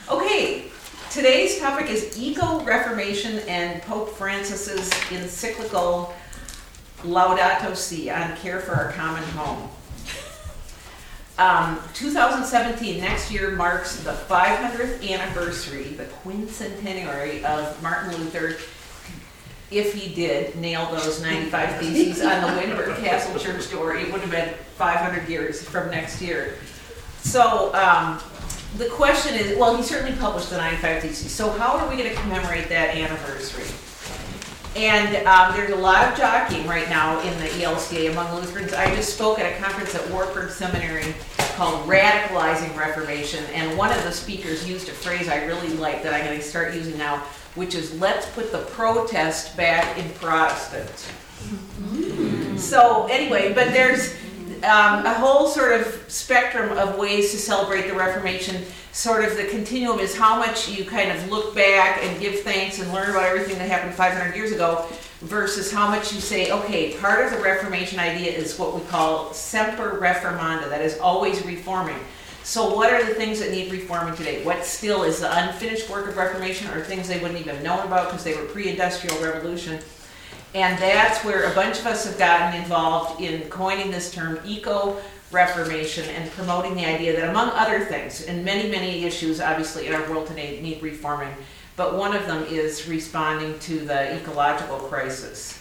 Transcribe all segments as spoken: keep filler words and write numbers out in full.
Okay, today's topic is Eco-Reformation and Pope Francis's encyclical Laudato Si on care for our common home. Um, two thousand seventeen, next year, marks the five hundredth anniversary, the quincentenary of Martin Luther, if he did nail those ninety-five Theses on the Wittenberg Castle church door. It would have been five hundred years from next year. So um, the question is, well, he certainly published the ninety-five Theses, so how are we going to commemorate that anniversary? And um, there's a lot of jockeying right now in the E L C A among Lutherans. I just spoke at a conference at Wartburg Seminary called Radicalizing Reformation, and one of the speakers used a phrase I really like that I'm going to start using now, which is, let's put the protest back in Protestant. Mm-hmm. So anyway, but there's um, a whole sort of spectrum of ways to celebrate the Reformation. Sort of the continuum is how much you kind of look back and give thanks and learn about everything that happened five hundred years ago, versus how much you say, okay, part of the Reformation idea is what we call semper reformanda, that is always reforming. So what are the things that need reforming today? What still is the unfinished work of Reformation, or things they wouldn't even know about because they were pre-industrial revolution? And that's where a bunch of us have gotten involved in coining this term eco-reformation and promoting the idea that, among other things, and many, many issues obviously in our world today need reforming, but one of them is responding to the ecological crisis.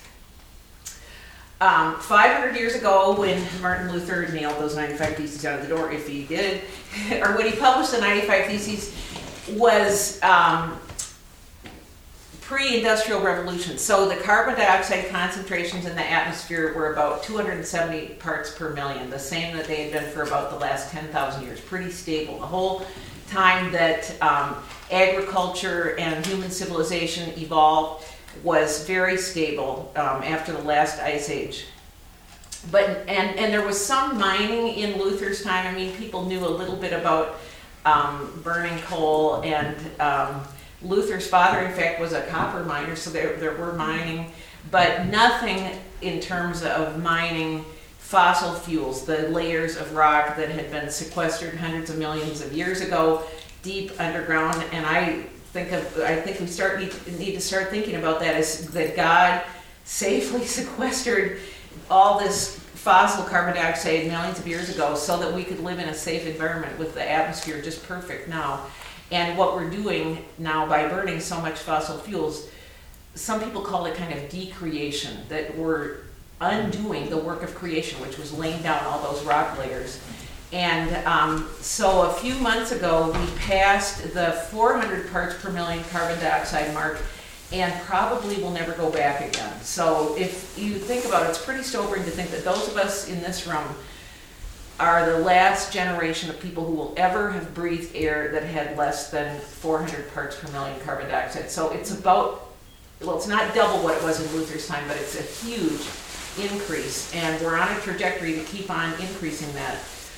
Um, five hundred years ago, when Martin Luther nailed those ninety-five Theses out of the door, if he did, or when he published the ninety-five Theses, was um, pre-industrial revolution. So the carbon dioxide concentrations in the atmosphere were about two hundred seventy parts per million, the same that they had been for about the last ten thousand years, pretty stable. The whole time that um, agriculture and human civilization evolved was very stable um, after the last ice age. But and, and there was some mining in Luther's time. I mean, people knew a little bit about um, burning coal, and um, Luther's father, in fact, was a copper miner, so there, there were mining, but nothing in terms of mining fossil fuels, the layers of rock that had been sequestered hundreds of millions of years ago, deep underground. And I think of, I think we start need, need to start thinking about that, as that God safely sequestered all this fossil carbon dioxide millions of years ago so that we could live in a safe environment with the atmosphere just perfect now. And what we're doing now by burning so much fossil fuels, some people call it kind of decreation, that we're undoing the work of creation, which was laying down all those rock layers. And um, so a few months ago, we passed the four hundred parts per million carbon dioxide mark, and probably will never go back again. So if you think about it, it's pretty sobering to think that those of us in this room are the last generation of people who will ever have breathed air that had less than four hundred parts per million carbon dioxide. So it's about, well, it's not double what it was in Luther's time, but it's a huge increase, and we're on a trajectory to keep on increasing that.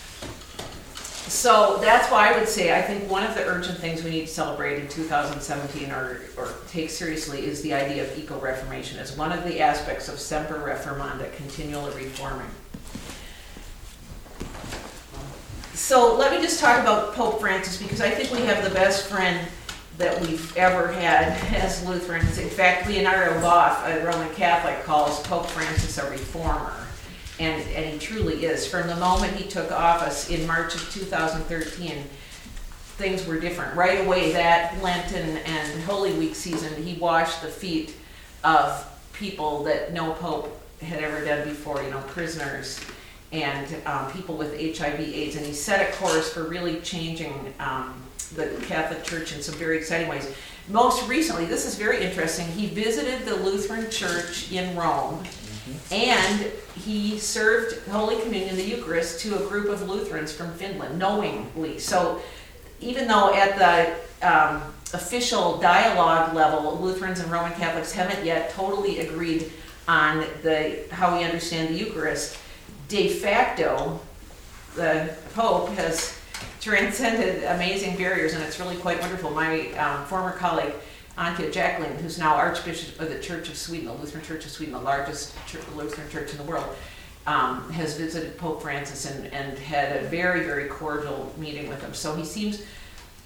So that's why I would say I think one of the urgent things we need to celebrate in two thousand seventeen, or, or take seriously, is the idea of eco-reformation as one of the aspects of semper reformanda, continually reforming. So let me just talk about Pope Francis, because I think we have the best friend that we've ever had as Lutherans. In fact, Leonardo Boff, a Roman Catholic, calls Pope Francis a reformer. And, and he truly is. From the moment he took office in March of two thousand thirteen, things were different. Right away, that Lenten and Holy Week season, he washed the feet of people that no pope had ever done before, you know, prisoners and um, people with H I V AIDS. And he set a course for really changing um, the Catholic Church in some very exciting ways. Most recently, this is very interesting, he visited the Lutheran Church in Rome, and he served Holy Communion, the Eucharist, to a group of Lutherans from Finland, knowingly. So even though at the um, official dialogue level, Lutherans and Roman Catholics haven't yet totally agreed on the how we understand the Eucharist, de facto, the Pope has transcended amazing barriers, and it's really quite wonderful. My um, former colleague, Antje Jacqueline, who's now Archbishop of the Church of Sweden, the Lutheran Church of Sweden, the largest church, Lutheran church in the world, um, has visited Pope Francis and, and had a very, very cordial meeting with him. So he seems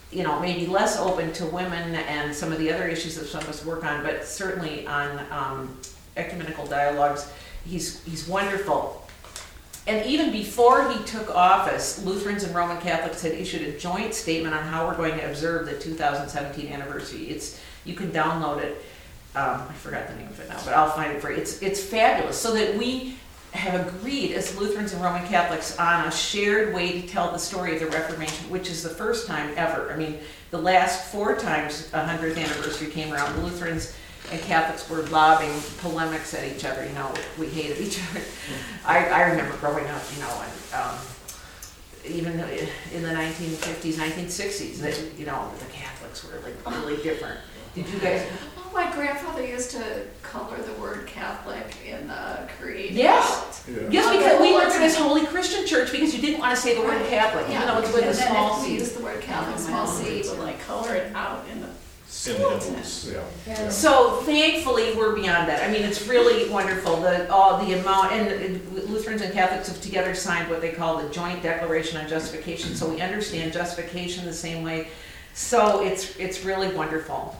you know, maybe less open to women and some of the other issues that some of us work on, but certainly on um, ecumenical dialogues, he's he's wonderful. And even before he took office, Lutherans and Roman Catholics had issued a joint statement on how we're going to observe the two thousand seventeen anniversary. It's you can download it. Um, I forgot the name of it now, but I'll find it for you. It's it's fabulous. So that we have agreed as Lutherans and Roman Catholics on a shared way to tell the story of the Reformation, which is the first time ever. I mean, the last four times a hundredth anniversary came around, the Lutherans and Catholics were lobbing polemics at each other. You know, we hated each other. I, I remember growing up, you know, and um, even in the nineteen fifties, nineteen sixties, that, you know, the Catholics were like really different. Did you guys? Oh, my grandfather used to color the word Catholic in the creed. Yes. Yeah. Yes, because we went to this holy Christian church because you didn't want to say the word Catholic, even though it's with a And then small if we c. used the word Catholic, small c, would like color it out in the In school. the hymns, yeah. Yeah. yeah. So thankfully, we're beyond that. I mean, it's really wonderful, the, all the amount, and Lutherans and Catholics have together signed what they call the Joint Declaration on Justification, so we understand justification the same way. So it's, it's really wonderful.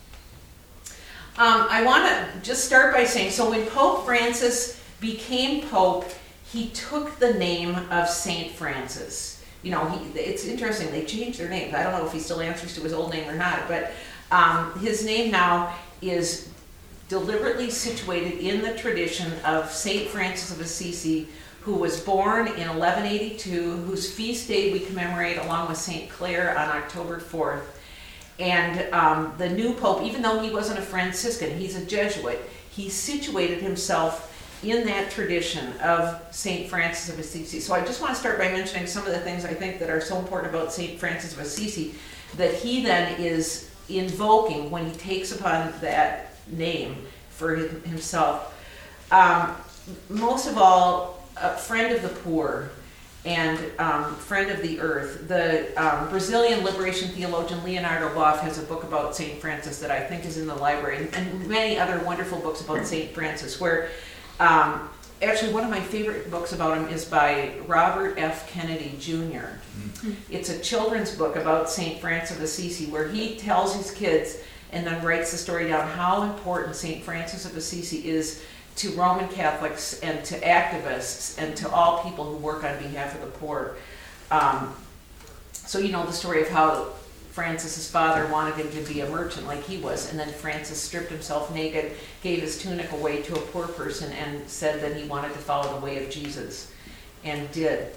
Um, I want to just start by saying, so when Pope Francis became Pope, he took the name of Saint Francis. You know, he, it's interesting, they changed their names. I don't know if he still answers to his old name or not, but um, his name now is deliberately situated in the tradition of Saint Francis of Assisi, who was born in eleven eighty-two, whose feast day we commemorate along with Saint Clare on October fourth. And um, the new pope, even though he wasn't a Franciscan, he's a Jesuit, he situated himself in that tradition of Saint Francis of Assisi. So I just want to start by mentioning some of the things I think that are so important about Saint Francis of Assisi that he then is invoking when he takes upon that name for himself. Um, most of all, a friend of the poor and um, friend of the earth. The um, Brazilian liberation theologian Leonardo Boff has a book about Saint Francis that I think is in the library, and, and many other wonderful books about Saint Francis, where um, actually one of my favorite books about him is by Robert F. Kennedy Junior Mm-hmm. It's a children's book about Saint Francis of Assisi, where he tells his kids and then writes the story down how important Saint Francis of Assisi is to Roman Catholics and to activists and to all people who work on behalf of the poor. Um, so you know the story of how Francis's father wanted him to be a merchant like he was, and then Francis stripped himself naked, gave his tunic away to a poor person, and said that he wanted to follow the way of Jesus, and did.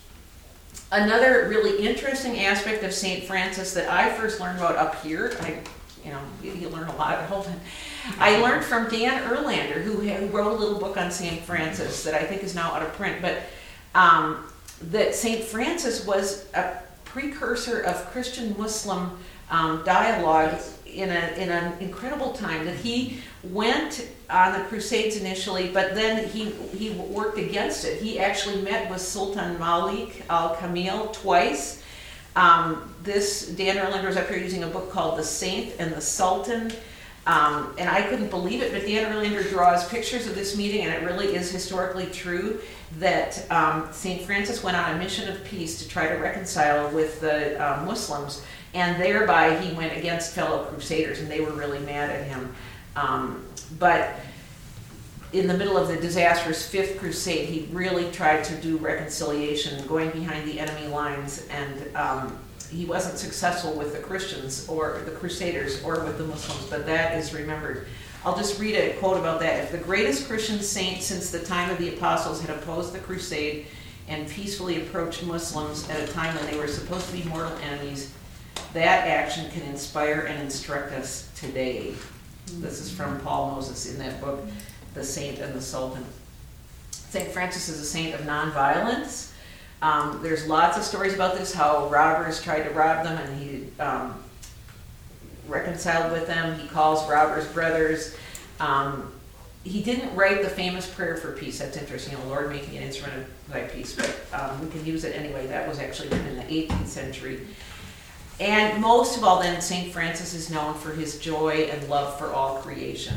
Another really interesting aspect of Saint Francis that I first learned about up here, I, you know, you, you learn a lot at home. I learned from Dan Erlander, who, who wrote a little book on Saint Francis that I think is now out of print, but um, that Saint Francis was a precursor of Christian-Muslim um, dialogue in, a, in an incredible time, that he went on the Crusades initially, but then he, he worked against it. He actually met with Sultan Malik al-Kamil twice. Um, this, Dan Erlander is up here using a book called The Saint and the Sultan. Um, and I couldn't believe it, but Dan Erlander draws pictures of this meeting, and it really is historically true that um, Saint Francis went on a mission of peace to try to reconcile with the uh, Muslims, and thereby he went against fellow crusaders, and they were really mad at him. Um, but in the middle of the disastrous Fifth Crusade, he really tried to do reconciliation, going behind the enemy lines, and um, he wasn't successful with the Christians or the Crusaders or with the Muslims, but that is remembered. I'll just read a quote about that. If the greatest Christian saint since the time of the apostles had opposed the crusade and peacefully approached Muslims at a time when they were supposed to be mortal enemies, that action can inspire and instruct us today. This is from Paul Moses in that book, The Saint and the Sultan. Saint Francis is a saint of nonviolence. Um, there's lots of stories about this, how robbers tried to rob them and he um, reconciled with them. He calls robbers brothers. Um, he didn't write the famous prayer for peace. That's interesting. You know, Lord, make me an instrument of thy peace. But um, we can use it anyway. That was actually written in the eighteenth century. And most of all then, Saint Francis is known for his joy and love for all creation.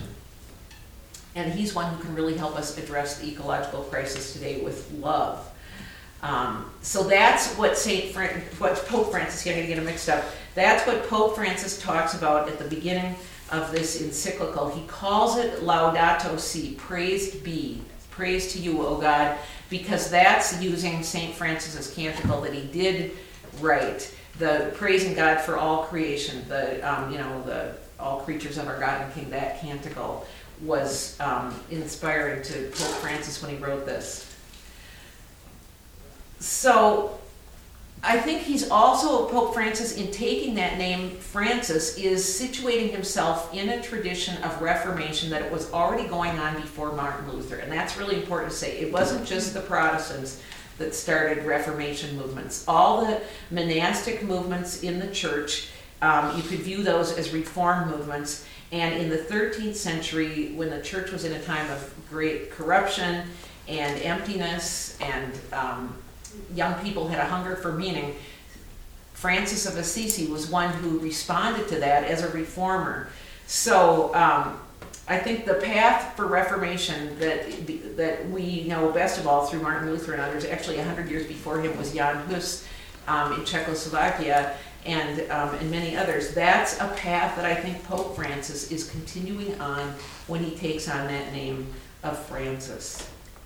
And he's one who can really help us address the ecological crisis today with love. Um, so that's what Saint Fran- what Pope Francis, I'm going to get him mixed up. That's what Pope Francis talks about at the beginning of this encyclical. He calls it Laudato Si, praised be, praise to you, O God, because that's using Saint Francis's canticle that he did write, the praising God for all creation, the, um, you know, the all creatures of our God and King, that canticle was um, inspiring to Pope Francis when he wrote this. So I think he's also, Pope Francis, in taking that name Francis, is situating himself in a tradition of Reformation that it was already going on before Martin Luther. And that's really important to say. It wasn't just the Protestants that started Reformation movements. All the monastic movements in the church, um, you could view those as reform movements. And in the thirteenth century, when the church was in a time of great corruption and emptiness, and um, young people had a hunger for meaning, Francis of Assisi was one who responded to that as a reformer. So um, I think the path for Reformation that that we know best of all through Martin Luther and others, actually a hundred years before him was Jan Hus um, in Czechoslovakia, and um, and many others. That's a path that I think Pope Francis is continuing on when he takes on that name of Francis.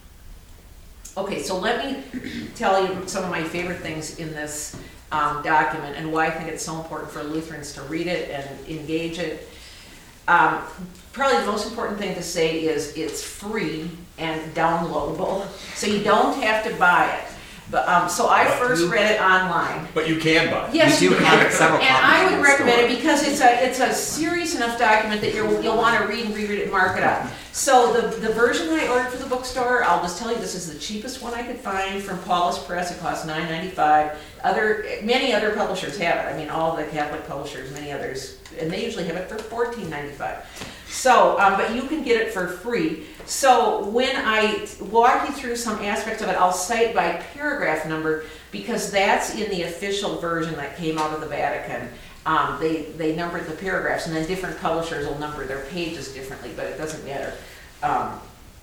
Okay, so let me tell you some of my favorite things in this um, document and why I think it's so important for Lutherans to read it and engage it. Um, probably the most important thing to say is it's free and downloadable, so you don't have to buy it. But um, so I But first you- read it online. But you can buy it. Yes, We do you have can. several And I copies in would the recommend store. it because it's a it's a serious enough document that you'll you'll want to read and reread it and mark it up. So the the version that I ordered for the bookstore, I'll just tell you, this is the cheapest one I could find from Paulus Press. It costs nine ninety-five. Other many other publishers have it. I mean, all the Catholic publishers, many others, and they usually have it for fourteen ninety-five. So, um, but you can get it for free. So when I walk you through some aspects of it, I'll cite by paragraph number, because that's in the official version that came out of the Vatican. Um, they, they numbered the paragraphs, and then different publishers will number their pages differently, but it doesn't matter. Um,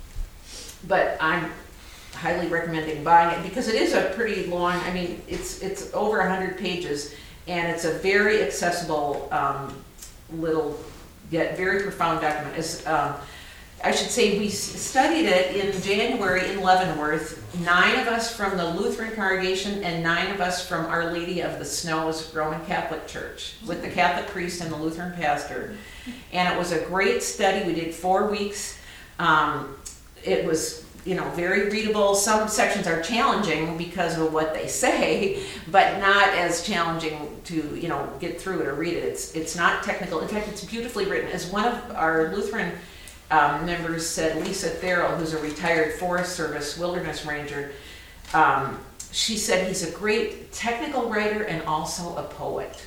but I'm highly recommending buying it, because it is a pretty long, I mean, it's, it's over one hundred pages, and it's a very accessible um, little, yet very profound document. As, um, I should say, we s- studied it in January in Leavenworth, nine of us from the Lutheran congregation and nine of us from Our Lady of the Snows Roman Catholic Church, with the Catholic priest and the Lutheran pastor. And it was a great study. We did four weeks. Um, it was, you know, very readable. Some sections are challenging because of what they say, but not as challenging to, you know, get through it or read it. It's it's not technical. In fact, it's beautifully written. As one of our Lutheran um, members said, Lisa Therrell, who's a retired Forest Service wilderness ranger, um, she said he's a great technical writer and also a poet.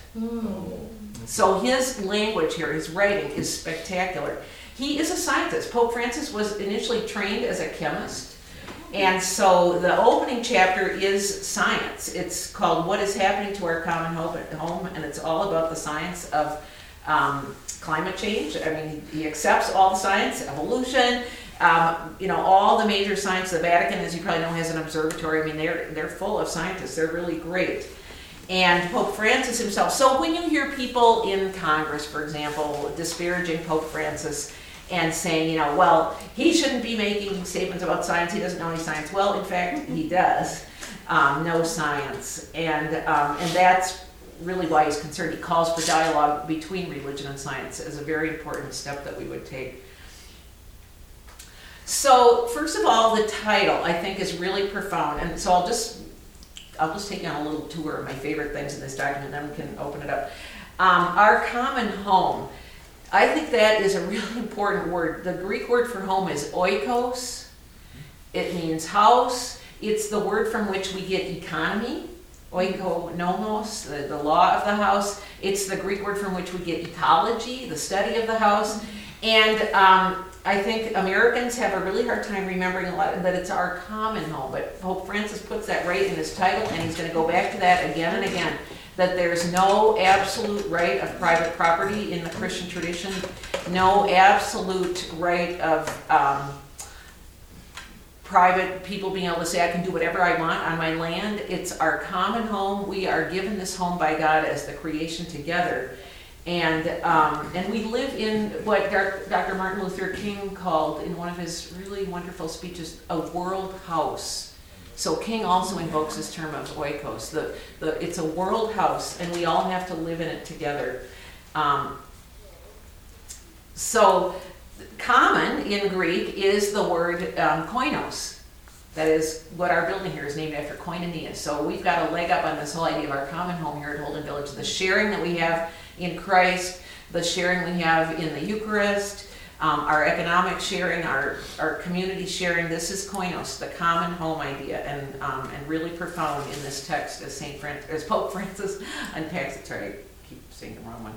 So his language here, his writing, is spectacular. He is a scientist. Pope Francis was initially trained as a chemist. And so the opening chapter is science. It's called What is Happening to Our Common Home, and it's all about the science of um, climate change. I mean, he accepts all the science, evolution, um, you know, all the major science. The Vatican, as you probably know, has an observatory. I mean, they're, they're full of scientists. They're really great. And Pope Francis himself. So when you hear people in Congress, for example, disparaging Pope Francis and saying, you know, well, he shouldn't be making statements about science, he doesn't know any science. Well, in fact, he does um, know science. And, um, and that's really why he's concerned. He calls for dialogue between religion and science as a very important step that we would take. So, first of all, the title, I think, is really profound. And so I'll just I'll just take you on a little tour of my favorite things in this document, then we can open it up. Um, our common home. I think that is a really important word. The Greek word for home is oikos. It means house. It's the word from which we get economy, oikonomos, the, the law of the house. It's the Greek word from which we get ecology, the study of the house. And um, I think Americans have a really hard time remembering a lot that it's our common home, but Pope Francis puts that right in his title, and he's going to go back to that again and again, that there's no absolute right of private property in the Christian tradition, no absolute right of um, private people being able to say, I can do whatever I want on my land. It's our common home. We are given this home by God as the creation together. And um, and we live in what Doctor Martin Luther King called, in one of his really wonderful speeches, a world house. So King also invokes this term of oikos. The, the, it's a world house, and we all have to live in it together. Um, so common in Greek is the word um, koinos. That is what our building here is named after, koinonia. So we've got a leg up on this whole idea of our common home here at Holden Village. The sharing that we have in Christ, the sharing we have in the Eucharist, um, our economic sharing, our, our community sharing. This is koinos, the common home idea, and um, and really profound in this text as Saint Fran- as Pope Francis unpacks it. Sorry, I keep saying the wrong one.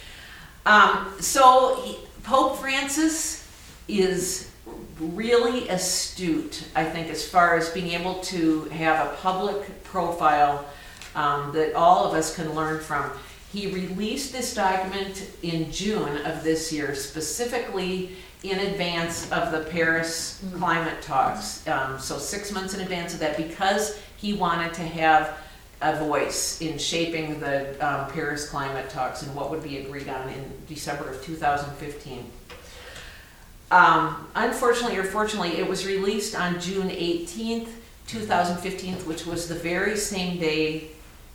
Um, so he, Pope Francis is really astute, I think, as far as being able to have a public profile um, that all of us can learn from. He released this document in June of this year, specifically in advance of the Paris climate talks. Um, so six months in advance of that, because he wanted to have a voice in shaping the um, Paris climate talks and what would be agreed on in December of two thousand fifteen. Um, unfortunately or fortunately, it was released on June eighteenth, two thousand fifteen, which was the very same day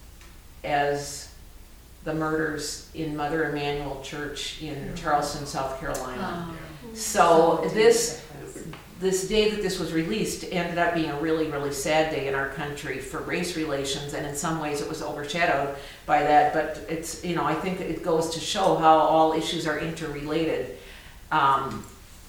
as the murders in Mother Emanuel Church in Charleston, South Carolina. Oh. So this this day that this was released ended up being a really, really sad day in our country for race relations, and in some ways it was overshadowed by that, but it's, you know, I think it goes to show how all issues are interrelated. Um,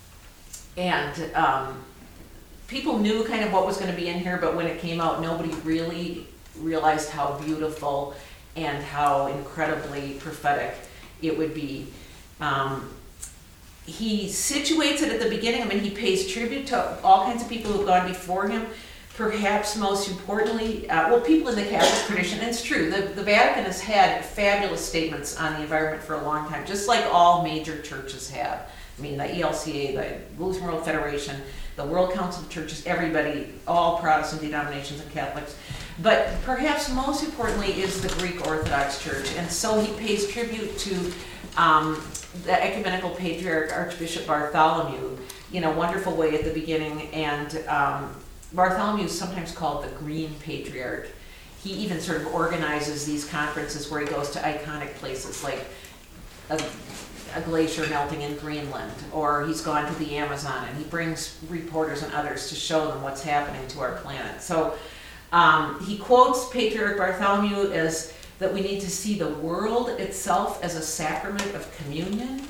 and um, people knew kind of what was going to be in here, but when it came out, nobody really realized how beautiful and how incredibly prophetic it would be. Um, he situates it at the beginning. I mean, he pays tribute to all kinds of people who have gone before him. Perhaps most importantly, uh, well, people in the Catholic tradition, and it's true, the, the Vatican has had fabulous statements on the environment for a long time, just like all major churches have. I mean, the E L C A, the Lutheran World Federation, the World Council of Churches, everybody, all Protestant denominations and Catholics. But perhaps most importantly is the Greek Orthodox Church. And so he pays tribute to um, the ecumenical patriarch, Archbishop Bartholomew, in a wonderful way at the beginning. And um, Bartholomew is sometimes called the Green Patriarch. He even sort of organizes these conferences where he goes to iconic places like a, a glacier melting in Greenland, or he's gone to the Amazon, and he brings reporters and others to show them what's happening to our planet. So um, he quotes Patriarch Bartholomew as that we need to see the world itself as a sacrament of communion,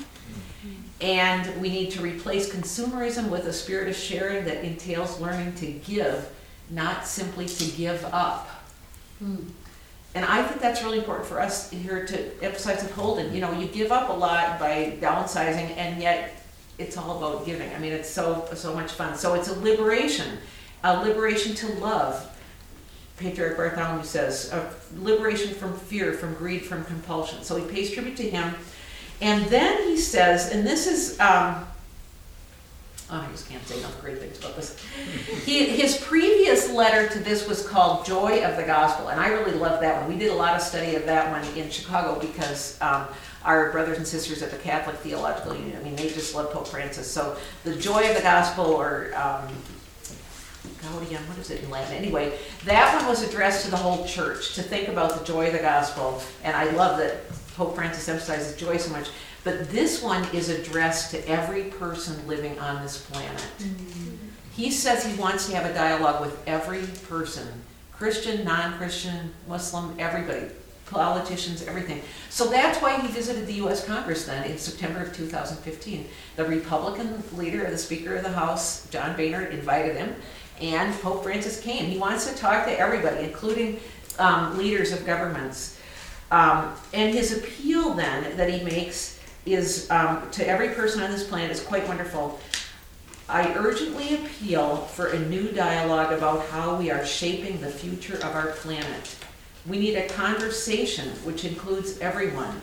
and we need to replace consumerism with a spirit of sharing that entails learning to give, not simply to give up. Hmm. And I think that's really important for us here to emphasize at Holden. You know, you give up a lot by downsizing, and yet it's all about giving. I mean, it's so so much fun. So it's a liberation, a liberation to love. Patriarch Bartholomew says, a liberation from fear, from greed, from compulsion. So he pays tribute to him. And then he says, and this is, um, oh, I just can't say enough great things about this. He, his previous letter to this was called Joy of the Gospel, and I really love that one. We did a lot of study of that one in Chicago because um, our brothers and sisters at the Catholic Theological Union, I mean, they just love Pope Francis. So the Joy of the Gospel, or um, Gaudium, what is it in Latin? Anyway, that one was addressed to the whole church, to think about the joy of the gospel, and I love that Pope Francis emphasizes joy so much. But this one is addressed to every person living on this planet. Mm-hmm. He says he wants to have a dialogue with every person, Christian, non-Christian, Muslim, everybody, politicians, everything. So that's why he visited the U S Congress then in September of two thousand fifteen. The Republican leader, the Speaker of the House, John Boehner, invited him, and Pope Francis came. He wants to talk to everybody, including um, leaders of governments. Um, and his appeal then that he makes is um, to every person on this planet is quite wonderful. I urgently appeal for a new dialogue about how we are shaping the future of our planet. We need a conversation which includes everyone,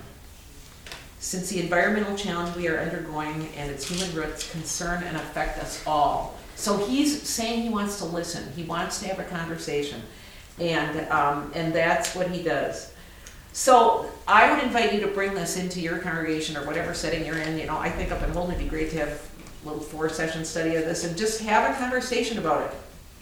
since the environmental challenge we are undergoing and its human roots concern and affect us all. So he's saying he wants to listen, he wants to have a conversation, and, um, and that's what he does. So I would invite you to bring this into your congregation or whatever setting you're in. You know, I think up in Holden it'd be great to have a little four-session study of this and just have a conversation about it.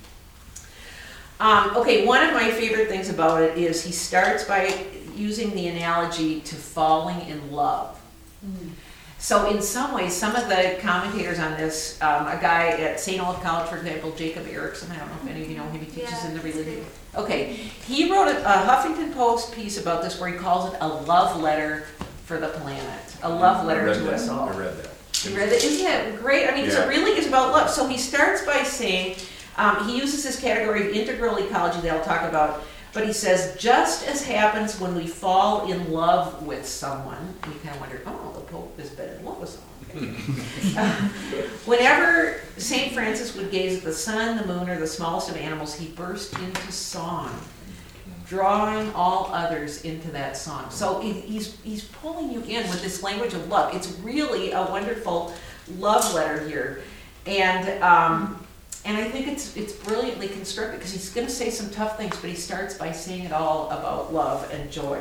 Um, okay, one of my favorite things about it is he starts by using the analogy to falling in love. Mm. So in some ways, some of the commentators on this, um, a guy at Saint Olaf College, for example, Jacob Erickson, I don't know if any of you know him, he teaches yeah, in the religion. Okay, he wrote a, a Huffington Post piece about this where he calls it a love letter for the planet, a love letter to that. us all. I read that. You read that? Isn't that great? I mean, Yeah. it really is about love. So he starts by saying, um, he uses this category of integral ecology that I'll talk about, but he says, just as happens when we fall in love with someone, and you kind of wonder, oh, the Pope has been in love with someone. uh, whenever Saint Francis would gaze at the sun, the moon, or the smallest of animals, he burst into song, drawing all others into that song. So he, he's, he's pulling you in with this language of love. It's really a wonderful love letter here. And um, And I think it's it's brilliantly constructed because he's going to say some tough things, but he starts by saying it all about love and joy.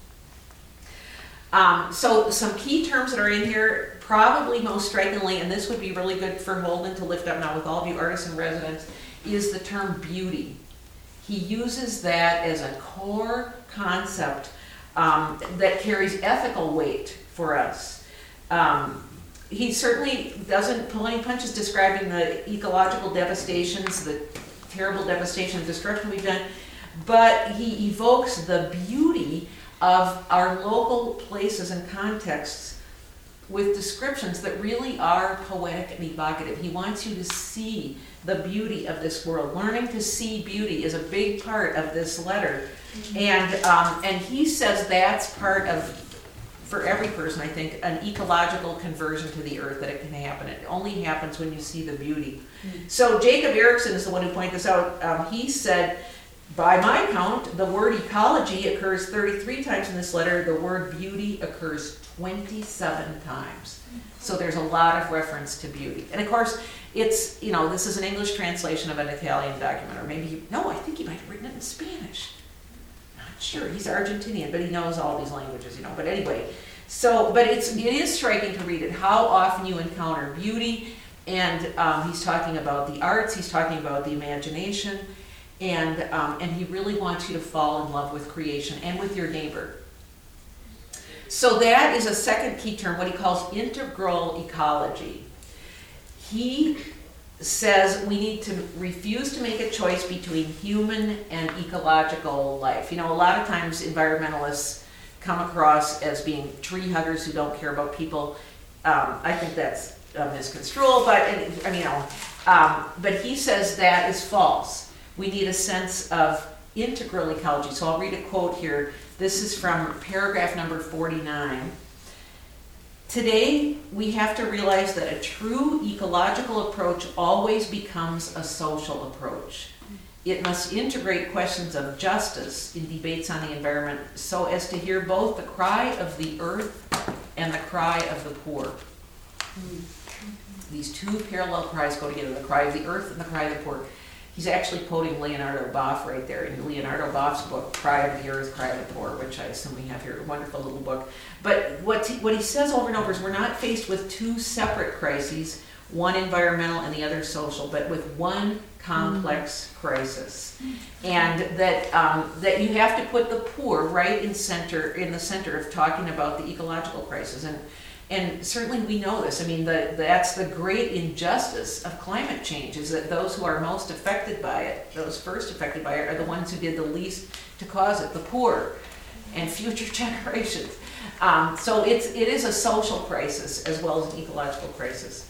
Um, so some key terms that are in here, probably most strikingly, and this would be really good for Holden to lift up now with all of you artists and residents, is the term beauty. He uses that as a core concept um, that carries ethical weight for us. Um, He certainly doesn't pull any punches describing the ecological devastations, the terrible devastation and destruction we've done, but he evokes the beauty of our local places and contexts with descriptions that really are poetic and evocative. He wants you to see the beauty of this world. Learning to see beauty is a big part of this letter. Mm-hmm. And, um, and he says that's part of, for every person, I think, an ecological conversion to the earth, that it can happen. It only happens when you see the beauty. Mm-hmm. So Jacob Erickson is the one who pointed this out. Um, he said, by my count, the word ecology occurs thirty-three times in this letter. The word beauty occurs twenty-seven times. So there's a lot of reference to beauty. And of course, it's, you know, this is an English translation of an Italian document, or maybe, he, no, I think he might have written it in Spanish. Sure, he's Argentinian, but he knows all these languages, you know. But anyway, so, but it's, it is striking to read it, how often you encounter beauty, and um, he's talking about the arts, he's talking about the imagination, and, um, and he really wants you to fall in love with creation and with your neighbor. So that is a second key term, what he calls integral ecology. He says we need to refuse to make a choice between human and ecological life. You know, a lot of times environmentalists come across as being tree huggers who don't care about people. Um, I think that's a misconstrual, but I mean, you know, um, but he says that is false. We need a sense of integral ecology. So I'll read a quote here. This is from paragraph number forty-nine. Today, we have to realize that a true ecological approach always becomes a social approach. It must integrate questions of justice in debates on the environment so as to hear both the cry of the earth and the cry of the poor. These two parallel cries go together, the cry of the earth and the cry of the poor. He's actually quoting Leonardo Boff right there in Leonardo Boff's book, Cry of the Earth, Cry of the Poor, which I assume we have here, a wonderful little book. But what he, what he says over and over is we're not faced with two separate crises, one environmental and the other social, but with one complex mm-hmm. crisis. And that um, that you have to put the poor right in center in the center of talking about the ecological crisis. And And certainly we know this. I mean, the, that's the great injustice of climate change, is that those who are most affected by it, those first affected by it, are the ones who did the least to cause it, the poor and future generations. Um, so it's, it is a social crisis as well as an ecological crisis.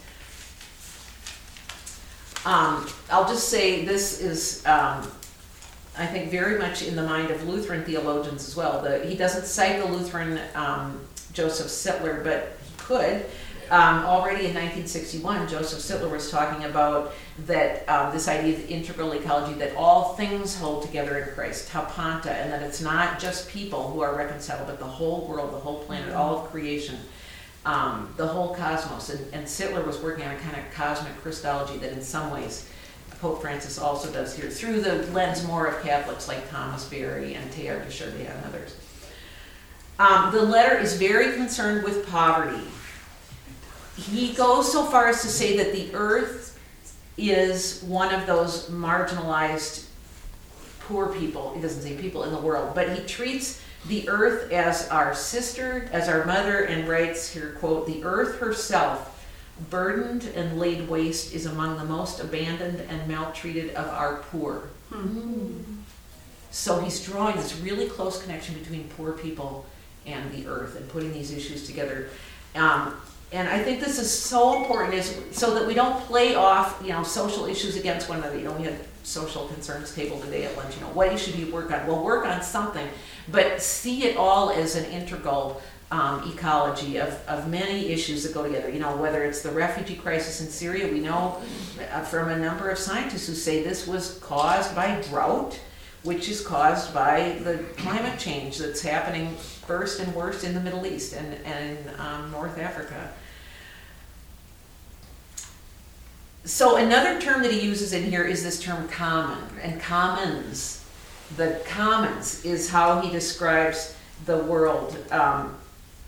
Um, I'll just say this is, um, I think, very much in the mind of Lutheran theologians as well. The, he doesn't cite the Lutheran um, Joseph Sittler, but could. Um, already in nineteen sixty-one, Joseph Sittler was talking about that um, this idea of integral ecology, that all things hold together in Christ, tapanta, and that it's not just people who are reconciled, but the whole world, the whole planet, all of creation. um, the whole cosmos. And, and Sittler was working on a kind of cosmic Christology that in some ways Pope Francis also does here, through the lens more of Catholics like Thomas Berry and Teilhard de Chardin and others. Um, the letter is very concerned with poverty. He goes so far as to say that the earth is one of those marginalized poor people. He doesn't say people in the world, but he treats the earth as our sister, as our mother, and writes here, quote, "The earth herself, burdened and laid waste, is among the most abandoned and maltreated of our poor." Mm. So he's drawing this really close connection between poor people and the earth and putting these issues together. Um, and I think this is so important, is so that we don't play off, you know, social issues against one another. You know, we had social concerns table today at lunch. You know, what issue do you work on? Well, work on something, but see it all as an integral Um, ecology of, of many issues that go together. You know, whether it's the refugee crisis in Syria, we know uh, from a number of scientists who say this was caused by drought, which is caused by the climate change that's happening first and worst in the Middle East and, and um, North Africa. So another term that he uses in here is this term common, and commons. The commons is how he describes the world um,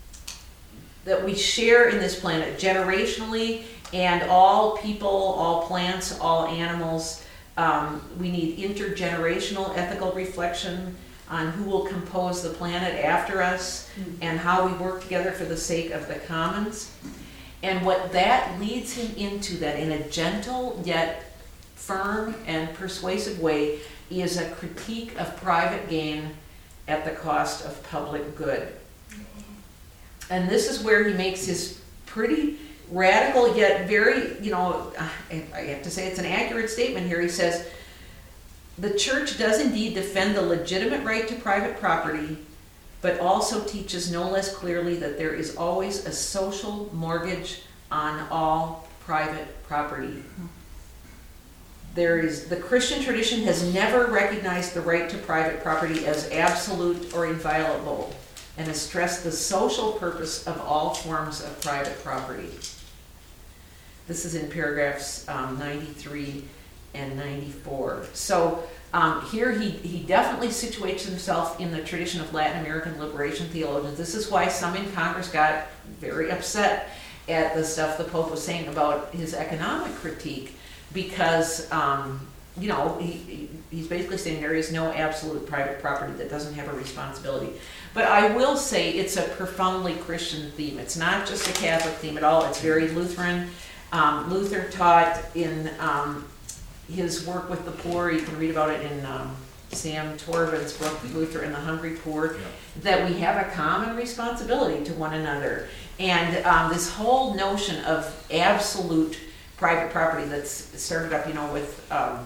that we share in this planet generationally, and all people, all plants, all animals. Um, we need intergenerational ethical reflection on who will compose the planet after us and how we work together for the sake of the commons. And what that leads him into, that in a gentle yet firm and persuasive way, is a critique of private gain at the cost of public good. And this is where he makes his pretty radical yet very, you know, I have to say it's an accurate statement here. He says, "The church does indeed defend the legitimate right to private property, but also teaches no less clearly that there is always a social mortgage on all private property." There is, the Christian tradition has never recognized the right to private property as absolute or inviolable, and has stressed the social purpose of all forms of private property. This is in paragraphs um, ninety-three and ninety-four. So um, here he, he definitely situates himself in the tradition of Latin American liberation theologians. This is why some in Congress got very upset at the stuff the Pope was saying about his economic critique, because um, you know, he, he's basically saying there is no absolute private property that doesn't have a responsibility. But I will say it's a profoundly Christian theme. It's not just a Catholic theme at all. It's very Lutheran. Um, Luther taught in um, his work with the poor, you can read about it in um, Sam Torvin's book, Luther and the Hungry Poor, yeah, that we have a common responsibility to one another. And um, this whole notion of absolute private property that's started up, you know, with um,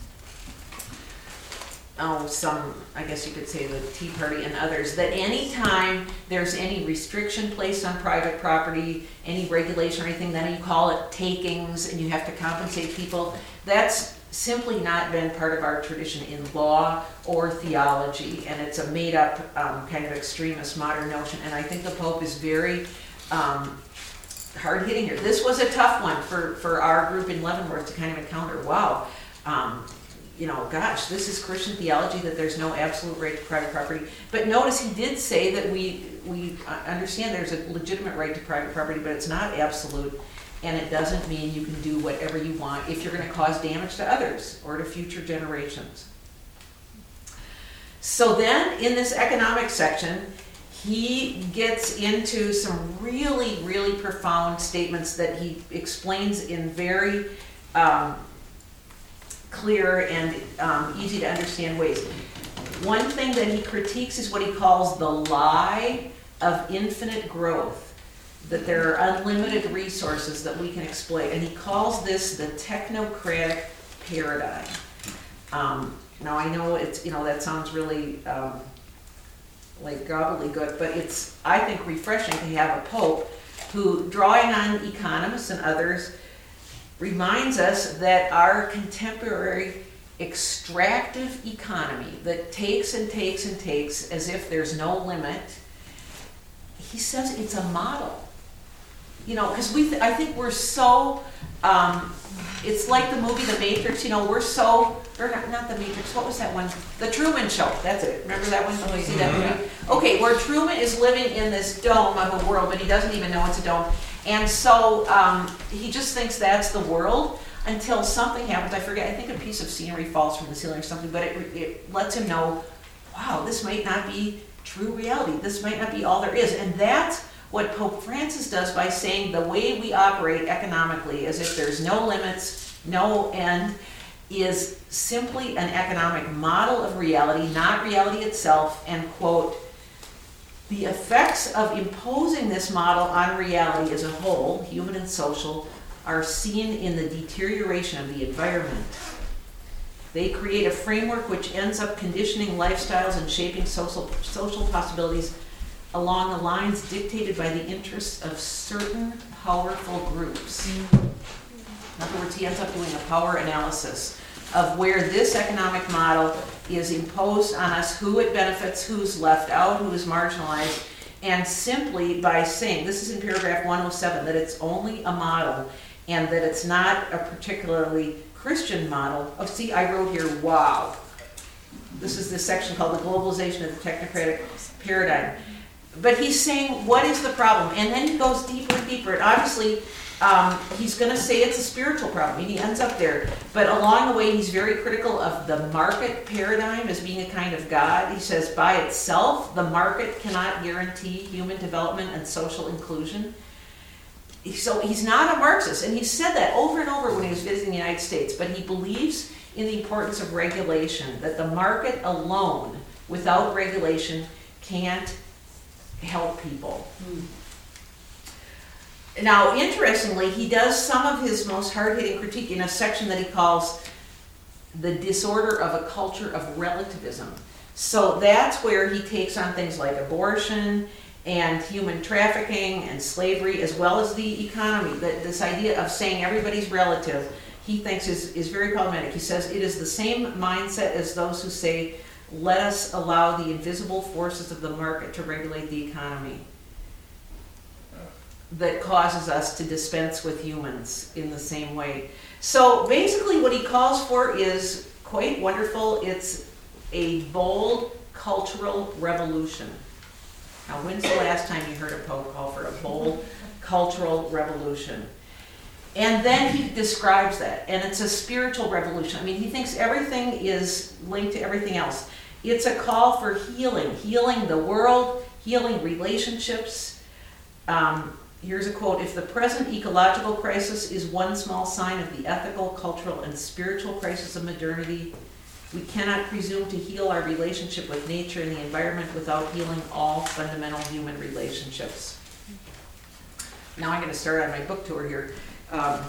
oh, some, I guess you could say the Tea Party and others, that anytime there's any restriction placed on private property, any regulation or anything, then you call it takings and you have to compensate people. That's simply not been part of our tradition in law or theology, and it's a made-up um, kind of extremist modern notion. And I think the Pope is very um, hard-hitting here. This was a tough one for, for our group in Leavenworth to kind of encounter. Wow. Um, you know, gosh, this is Christian theology, that there's no absolute right to private property. But notice he did say that we we understand there's a legitimate right to private property, but it's not absolute, and it doesn't mean you can do whatever you want if you're going to cause damage to others or to future generations. So then, in this economic section, he gets into some really, really profound statements that he explains in very um, clear and um, easy to understand ways. One thing that he critiques is what he calls the lie of infinite growth, that there are unlimited resources that we can exploit, and he calls this the technocratic paradigm. Um, now I know it's, you know, that sounds really um, like gobbledygook, but it's, I think, refreshing to have a pope who, drawing on economists and others, reminds us that our contemporary extractive economy that takes and takes and takes as if there's no limit, he says it's a model you know, because we, th- I think we're so, um, it's like the movie The Matrix, you know, we're so, or not, not The Matrix, what was that one? The Truman Show, that's it. Remember that one? Did you see that movie? Okay, where Truman is living in this dome of a world, but he doesn't even know it's a dome. And so um, he just thinks that's the world until something happens. I forget, I think a piece of scenery falls from the ceiling or something, but it, it lets him know, wow, this might not be true reality. This might not be all there is. And that's what Pope Francis does by saying the way we operate economically, as if there's no limits, no end, is simply an economic model of reality, not reality itself, and quote, the effects of imposing this model on reality as a whole, human and social, are seen in the deterioration of the environment. They create a framework which ends up conditioning lifestyles and shaping social, social possibilities along the lines dictated by the interests of certain powerful groups. In other words, he ends up doing a power analysis of where this economic model is imposed on us, who it benefits, who's left out, who is marginalized, and simply by saying, this is in paragraph one oh seven, that it's only a model and that it's not a particularly Christian model. Oh, see, I wrote here, wow. This is this section called the globalization of the technocratic paradigm. But he's saying, what is the problem? And then he goes deeper and deeper. And obviously, um, he's going to say it's a spiritual problem, and he ends up there. But along the way, he's very critical of the market paradigm as being a kind of God. He says, by itself, the market cannot guarantee human development and social inclusion. So he's not a Marxist, and he said that over and over when he was visiting the United States, but he believes in the importance of regulation, that the market alone, without regulation, can't help people. Hmm. Now, interestingly, he does some of his most hard-hitting critique in a section that he calls the disorder of a culture of relativism. So that's where he takes on things like abortion and human trafficking and slavery, as well as the economy. That this idea of saying everybody's relative, he thinks is, is very problematic. He says it is the same mindset as those who say, let us allow the invisible forces of the market to regulate the economy, that causes us to dispense with humans in the same way. So basically what he calls for is quite wonderful. It's a bold cultural revolution. Now, when's the last time you heard a pope call for a bold cultural revolution? And then he describes that, and it's a spiritual revolution. I mean, he thinks everything is linked to everything else. It's a call for healing, healing the world, healing relationships. Um, here's a quote, if the present ecological crisis is one small sign of the ethical, cultural, and spiritual crisis of modernity, we cannot presume to heal our relationship with nature and the environment without healing all fundamental human relationships. Now I'm going to start on my book tour here. Um,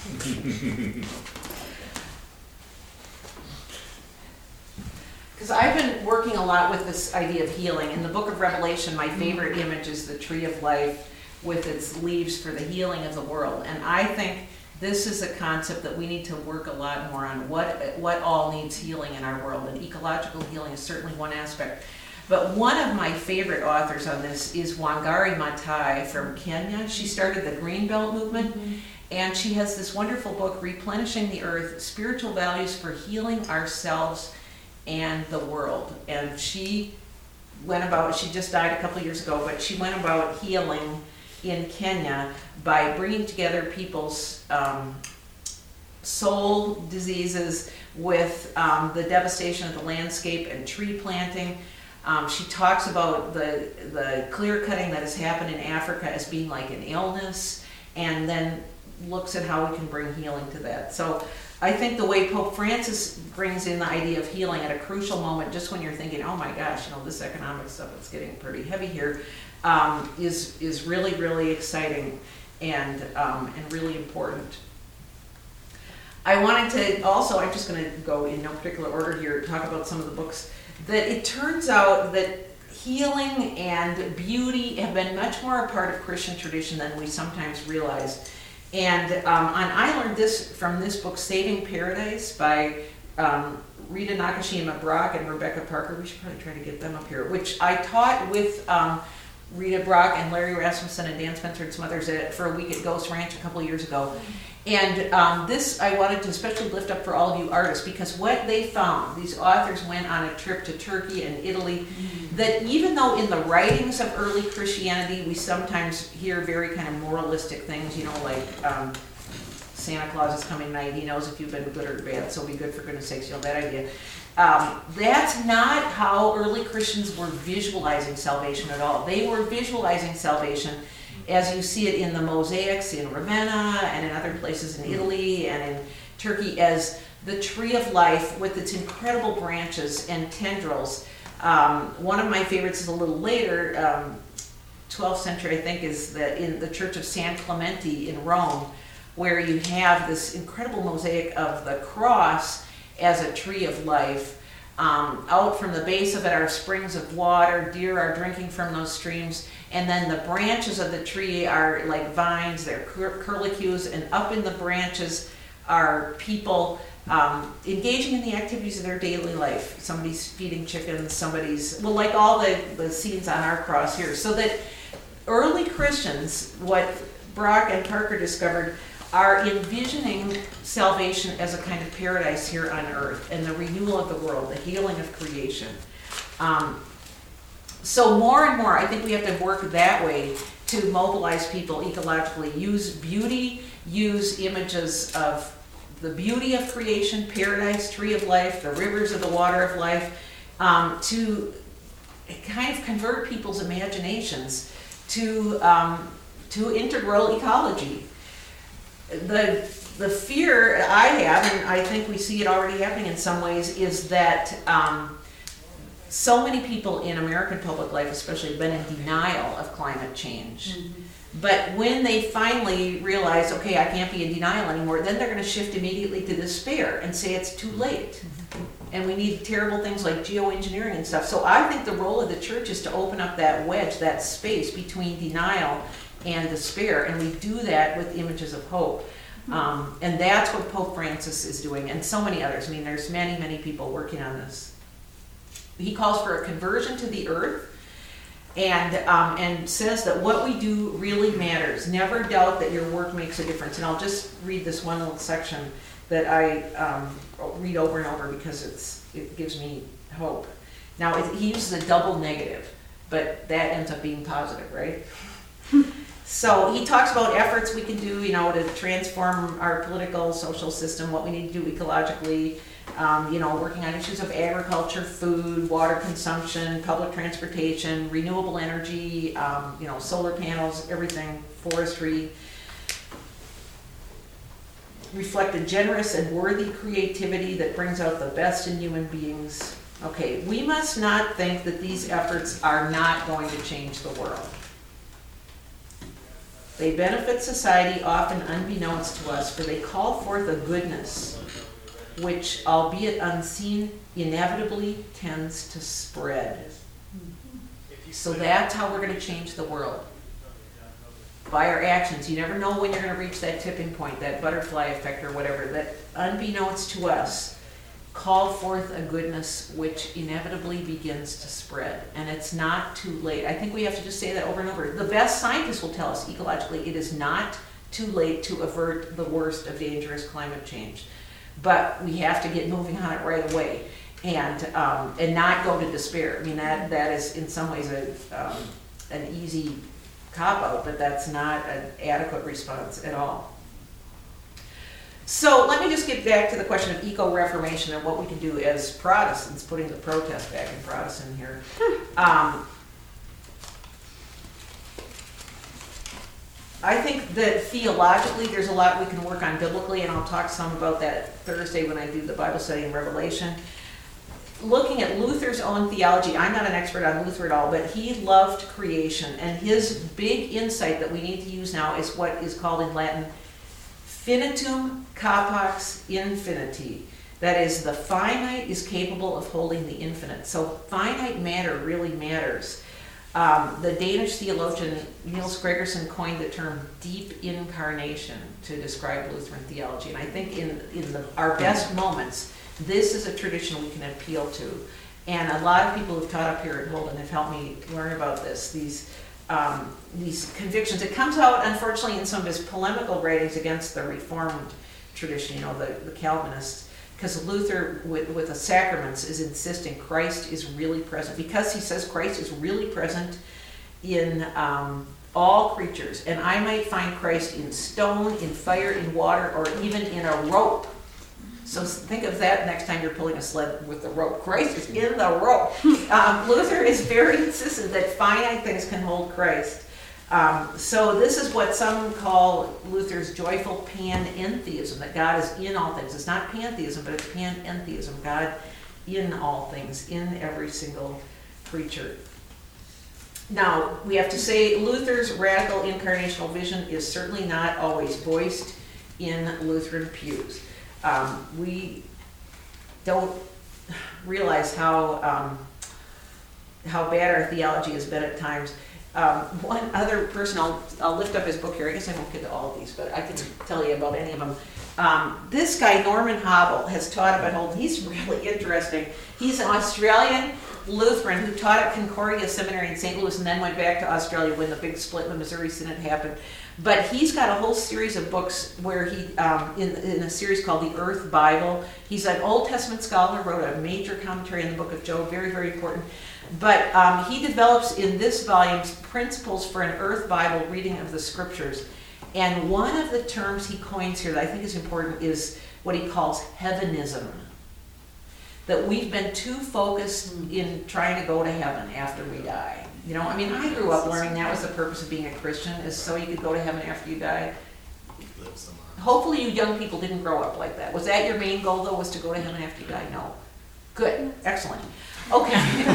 Because I've been working a lot with this idea of healing. In the book of Revelation, my favorite image is the tree of life with its leaves for the healing of the world. And I think this is a concept that we need to work a lot more on. What, what all needs healing in our world? And ecological healing is certainly one aspect. But one of my favorite authors on this is Wangari Maathai from Kenya. She started the Greenbelt movement. Mm-hmm. And she has this wonderful book, Replenishing the Earth, Spiritual Values for Healing Ourselves and the World. And she went about, she just died a couple years ago, but she went about healing in Kenya by bringing together people's um, soul diseases with um, the devastation of the landscape and tree planting. Um, she talks about the, the clear cutting that has happened in Africa as being like an illness, and then looks at how we can bring healing to that. So I think the way Pope Francis brings in the idea of healing at a crucial moment, just when you're thinking, oh my gosh, you know, this economic stuff is getting pretty heavy here, um, is is really, really exciting and um, and really important. I wanted to also, I'm just going to go in no particular order here, talk about some of the books, that it turns out that healing and beauty have been much more a part of Christian tradition than we sometimes realize. And, um, and I learned this from this book, Saving Paradise, by um, Rita Nakashima Brock and Rebecca Parker. We should probably try to get them up here, which I taught with um, Rita Brock and Larry Rasmussen and Dan Spencer and some others at, for a week at Ghost Ranch a couple years ago. And um, this I wanted to especially lift up for all of you artists, because what they found, these authors went on a trip to Turkey and Italy, mm-hmm. that even though in the writings of early Christianity we sometimes hear very kind of moralistic things, you know, like um, Santa Claus is coming tonight, he knows if you've been good or bad, so be good for goodness sakes, you know, that idea. Um, that's not how early Christians were visualizing salvation at all. They were visualizing salvation as you see it in the mosaics in Ravenna and in other places in Italy and in Turkey as the tree of life with its incredible branches and tendrils. Um, one of my favorites is a little later, um, twelfth century I think, is the, in the Church of San Clemente in Rome, where you have this incredible mosaic of the cross as a tree of life. Um, out from the base of it are springs of water, deer are drinking from those streams, and then the branches of the tree are like vines, they're cur- curlicues, and up in the branches are people um, engaging in the activities of their daily life. Somebody's feeding chickens, somebody's, well, like all the, the scenes on our cross here. So that early Christians, what Brock and Parker discovered, are envisioning salvation as a kind of paradise here on earth and the renewal of the world, the healing of creation. Um, so more and more, I think we have to work that way to mobilize people ecologically. Use beauty, use images of the beauty of creation, paradise, tree of life, the rivers of the water of life, um, to kind of convert people's imaginations to, um, to integral ecology. The the fear I have, and I think we see it already happening in some ways, is that um, so many people in American public life especially have been in denial of climate change. Mm-hmm. But when they finally realize, okay, I can't be in denial anymore, then they're going to shift immediately to despair and say it's too late. Mm-hmm. And we need terrible things like geoengineering and stuff. So I think the role of the church is to open up that wedge, that space between denial and despair, and we do that with images of hope. Um, and that's what Pope Francis is doing, and so many others. I mean, there's many, many people working on this. He calls for a conversion to the earth, and um, and says that what we do really matters. Never doubt that your work makes a difference. And I'll just read this one little section that I um, read over and over because it's it gives me hope. Now, it, he uses a double negative, but that ends up being positive, right? So he talks about efforts we can do, you know, to transform our political, social system, what we need to do ecologically, um, you know, working on issues of agriculture, food, water consumption, public transportation, renewable energy, um, you know, solar panels, everything, forestry. Reflect a generous and worthy creativity that brings out the best in human beings. Okay, we must not think that these efforts are not going to change the world. They benefit society, often unbeknownst to us, for they call forth a goodness which, albeit unseen, inevitably tends to spread. So that's how we're going to change the world. By our actions. You never know when you're going to reach that tipping point, that butterfly effect or whatever, that unbeknownst to us, call forth a goodness which inevitably begins to spread. And it's not too late. I think we have to just say that over and over. The best scientists will tell us ecologically it is not too late to avert the worst of dangerous climate change. But we have to get moving on it right away and um, and not go to despair. I mean, that that is in some ways a um, an easy cop-out, but that's not an adequate response at all. So let me just get back to the question of eco-reformation and what we can do as Protestants, putting the protest back in Protestant here. Um, I think that theologically there's a lot we can work on biblically, and I'll talk some about that Thursday when I do the Bible study in Revelation. Looking at Luther's own theology, I'm not an expert on Luther at all, but he loved creation, and his big insight that we need to use now is what is called in Latin finitum capax infiniti. That is, the finite is capable of holding the infinite. So finite matter really matters. Um, the Danish theologian Niels Gregersen coined the term deep incarnation to describe Lutheran theology. And I think in, in the, our best moments, this is a tradition we can appeal to. And a lot of people who've taught up here at Holden have helped me learn about this. These um, these convictions. It comes out, unfortunately, in some of his polemical writings against the Reformed tradition, you know, the, the Calvinists, because Luther, with, with the sacraments, is insisting Christ is really present. Because he says Christ is really present in um, all creatures. And I might find Christ in stone, in fire, in water, or even in a rope. So think of that next time you're pulling a sled with the rope. Christ is in the rope. Um, Luther is very insistent that finite things can hold Christ. Um, so this is what some call Luther's joyful panentheism, that God is in all things. It's not pantheism, but it's panentheism, God in all things, in every single creature. Now, we have to say Luther's radical incarnational vision is certainly not always voiced in Lutheran pews. Um, we don't realize how um, how bad our theology has been at times. Um, one other person, I'll, I'll lift up his book here. I guess I won't get to all of these, but I can tell you about any of them. Um, this guy, Norman Hobble, has taught about Holden. He's really interesting. He's an Australian Lutheran who taught at Concordia Seminary in Saint Louis and then went back to Australia when the big split in the Missouri Synod happened. But he's got a whole series of books where he, um, in, in a series called the Earth Bible. He's an Old Testament scholar, wrote a major commentary on the book of Job, very, very important. But um, he develops in this volume principles for an Earth Bible reading of the scriptures. And one of the terms he coins here that I think is important is what he calls heavenism. That we've been too focused in trying to go to heaven after we die. You know, I mean, I grew up learning that was the purpose of being a Christian, is so you could go to heaven after you die. Hopefully you young people didn't grow up like that. Was that your main goal, though, was to go to heaven after you die? No. Good. Excellent. Okay.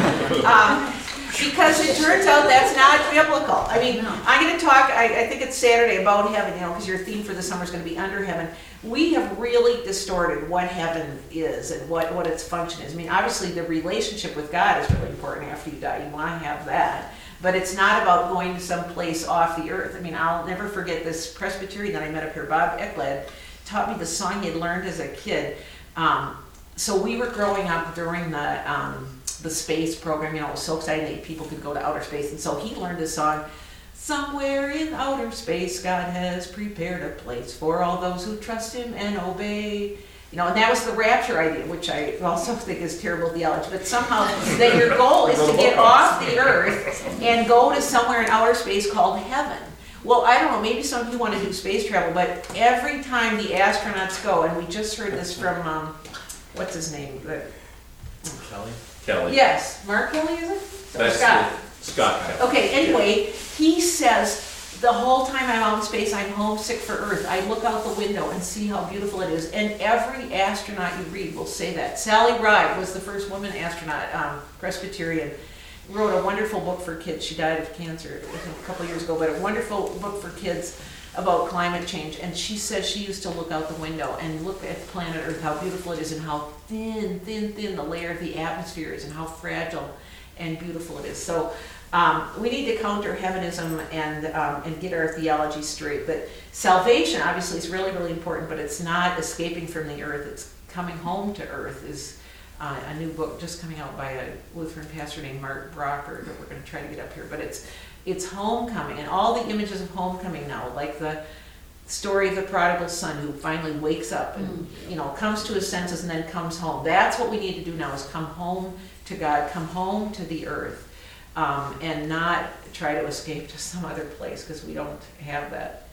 um, because it turns out that's not biblical. I mean, I'm going to talk, I, I think it's Saturday, about heaven, you know, because your theme for the summer is going to be under heaven. We have really distorted what heaven is and what, what its function is. I mean, obviously the relationship with God is really important after you die. You want to have that. But it's not about going to some place off the earth. I mean, I'll never forget this Presbyterian that I met up here, Bob Eklund, taught me the song he had learned as a kid. Um, so we were growing up during the um, the space program. You know, it was so exciting that people could go to outer space. And so he learned this song, somewhere in outer space, God has prepared a place for all those who trust him and obey. You know, and that was the rapture idea, which I also think is terrible theology. But somehow that your goal is to get off the earth and go to somewhere in outer space called heaven. Well, I don't know, maybe some of you want to do space travel, but every time the astronauts go, and we just heard this from, um, what's his name? The, Kelly? Kelly. Yes, Mark Kelly, is it? Or That's Scott. the- Scott Kelly. Okay, anyway, he says, the whole time I'm out in space, I'm homesick for Earth. I look out the window and see how beautiful it is. And every astronaut you read will say that. Sally Ride was the first woman astronaut, um, Presbyterian, wrote a wonderful book for kids. She died of cancer I think, a couple years ago, but a wonderful book for kids about climate change. And she says she used to look out the window and look at planet Earth, how beautiful it is, and how thin, thin, thin the layer of the atmosphere is, and how fragile and beautiful it is. So um, we need to counter heavenism and um, and get our theology straight. But salvation, obviously, is really, really important, but it's not escaping from the earth. It's coming home to earth is uh, a new book just coming out by a Lutheran pastor named Mark Brocker that we're going to try to get up here. But it's it's homecoming, and all the images of homecoming now, like the story of the prodigal son who finally wakes up and you know comes to his senses and then comes home. That's what we need to do now, is come home to God, come home to the earth, um, and not try to escape to some other place, because we don't have that.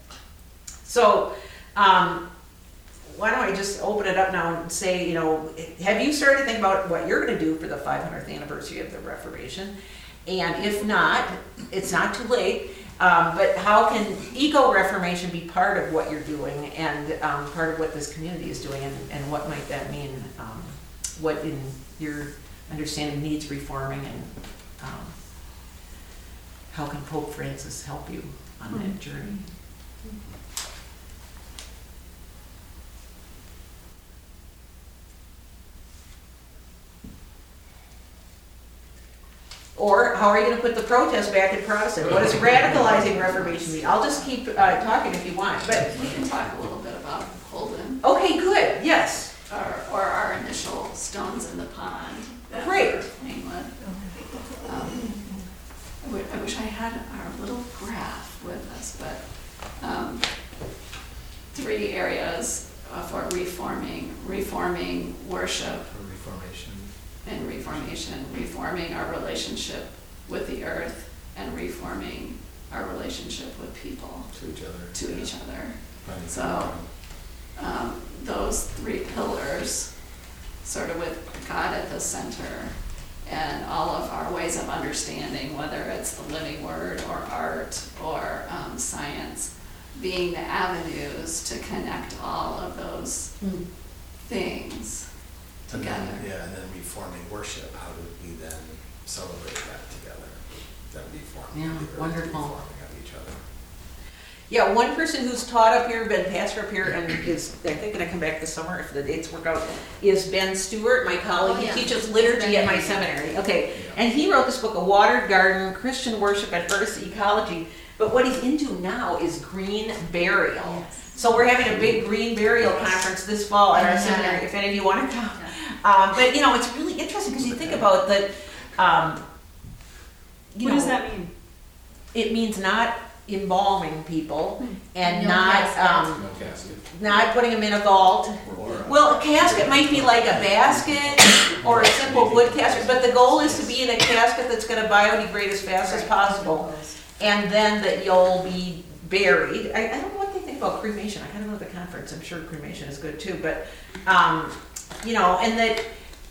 So um, why don't I just open it up now and say, you know, have you started to think about what you're going to do for the five hundredth anniversary of the Reformation? And if not, it's not too late. Um, but how can eco-reformation be part of what you're doing, and um, part of what this community is doing, and, and what might that mean? Um, what in your understanding needs reforming, and um, how can Pope Francis help you on mm-hmm. that journey? Or how are you going to put the protest back in Protestant? What does radicalizing Reformation mean? I'll just keep uh, talking if you want. But we can talk a little bit about Holden. Okay, good. Yes. Or, or our initial stones in the pond. Great. England. Um, I, would, I wish I had our little graph with us, but, um, three areas uh, for reforming, reforming worship Reformation. and reformation, reforming our relationship with the earth and reforming our relationship with people, To each other. to yeah. each other. Finding So- common Um, those three pillars, sort of with God at the center, and all of our ways of understanding, whether it's the living word or art or um, science, being the avenues to connect all of those things And then, together. yeah, and then reforming worship, how do we then celebrate that together? That reforming. Yeah, of the earth, wonderful. Reforming of each other. Yeah, one person who's taught up here, been pastor up here, and is, I think, gonna come back this summer if the dates work out, is Ben Stewart, my colleague. Oh, yeah. He teaches liturgy at my Ben. seminary. Okay, Yeah. and he wrote this book, A Watered Garden, Christian Worship and Earth's Ecology. But what he's into now is green burial. Yes. So we're having a big green burial conference this fall at our Yeah. seminary, if any of you wanna come. Um, but, you know, it's really interesting, because you think about that, um, you What know, does that mean? it means not embalming people and No not, casket. um, No casket. not putting them in a vault. Or, uh, Well, a casket might be like a basket or a simple wood casket, but the goal is to be in a casket that's gonna biodegrade as fast as possible, and then that you'll be buried. I, I don't know what they think about cremation. I kind of know the conference. I'm sure cremation is good too, but, um, you know, and that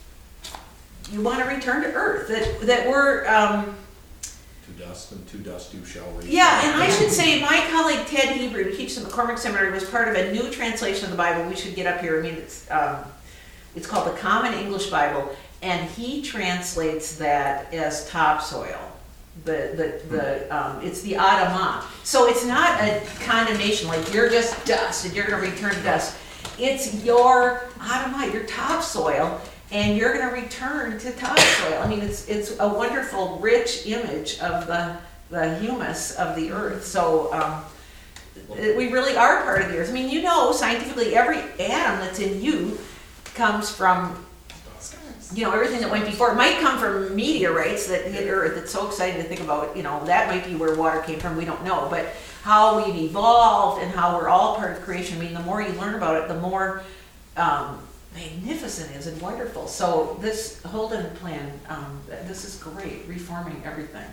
you wanna return to earth, that, that we're, um, To dust and to dust you shall return. yeah, and I should say, my colleague Ted Hebrew, who teaches at McCormick Seminary, was part of a new translation of the Bible. We should get up here. I mean, it's um, it's called the Common English Bible, and he translates that as topsoil. The the the um, it's the Adamah. So it's not a condemnation like you're just dust and you're going to return to dust. It's your Adamah, your topsoil, and you're going to return to topsoil. I mean, it's it's a wonderful, rich image of the the humus of the earth. So um, it- we really are part of the earth. I mean, you know, scientifically, every atom that's in you comes from, you know, everything that went before. It might come from meteorites that hit Earth. It's so exciting to think about. You know, that might be where water came from. We don't know, but how we've evolved and how we're all part of creation. I mean, the more you learn about it, the more um, magnificent it is and wonderful. So this Holden plan, um, this is great, reforming everything.